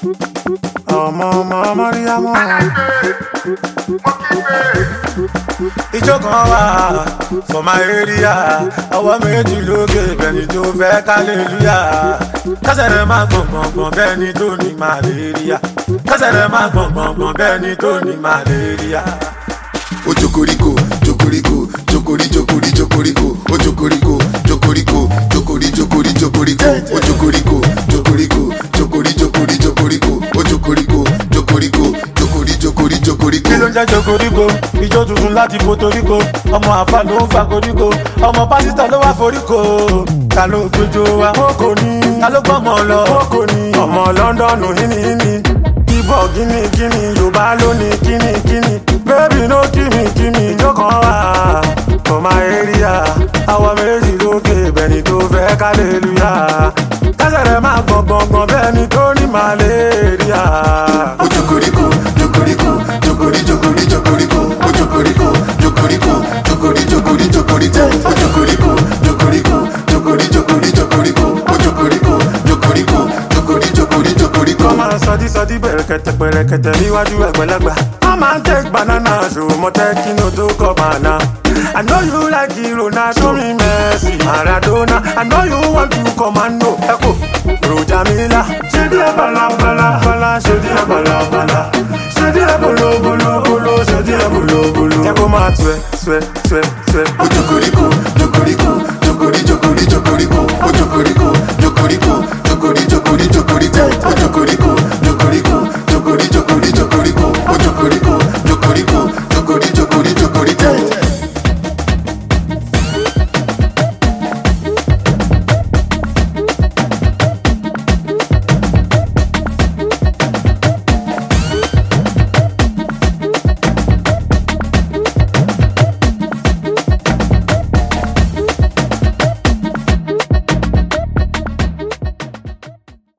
ọmọ rí àmọ́. Ìjọ kan wà for my area, ọwọ́ méjì lókè bẹ́ni tó fẹ́ kálẹ́lúyà. Kásẹ̀ rẹ̀ máa gbọ̀ngbọ̀ngbọ̀n bẹ́ni tó ní màlẹ́ríà. Kásẹ̀ rẹ̀ máa gbọ̀ngbọ̀ngbọ̀n bẹ́ni tó ní màlẹ́ríà. Ojokoriko, jokoriko, jokori, jokori, jokoriko. Ojokoriko, jokoriko, jokori, jokori, jokoriko. Ojokoriko, jokoriko, jokori, jokori, jokoriko. Ojokoriko, jokoriko, jokori, jokori, jokoriko. Kí ló ń jẹ́ jokoriko? Ijó tuntun láti Puerto Rico. Ọmọ àfa ló ń fa koríko. Ọmọ pásítọ̀ ló wá foríko. Ta ló gbójó wa? Kókò ní. Ta ló gbọ́mọ lọ? Kókò ní. Ọmọ Lọ́ndọ̀nù híníhíní. Ibọ̀ gínígíní. Yorùbá ló ní kíníkíní. Baby no gimme ìjọ kan wà for my area. Àwọn méjì lókè bẹ́ni tó fẹ́ kálẹ́lúyà. Kásẹ̀ rẹ̀ máa gbọ̀ngbọ̀ngbọ̀n bẹ́ni tó ní màlẹ́ríà. Ojokoriko, jokoriko, jokori, jokori, jokoriko. Ojokoriko, jokoriko, jokori, jokori, jokoriko. Ojokoriko, jokoriko, jokori, jokori, jokoriko. Ojokoriko, jokoriko, jokori, jokori, jokoriko. Kọ́ máa sọdí pẹ̀rẹ̀kẹ̀tẹ̀ níwájú àgbàlagbà. Come and take banana, show mo take no to come banana. I know you like Ronaldo, show me Messi, Maradona. I know you want to commando, Echo, Rojamila. She di bala bala bala, she di bala bala. She di bolo bolo bolo, she di bolo bolo. Echo ma swe. Ojokoriko, jokoriko, jokori, jokori, jokoriko. Ojokoriko,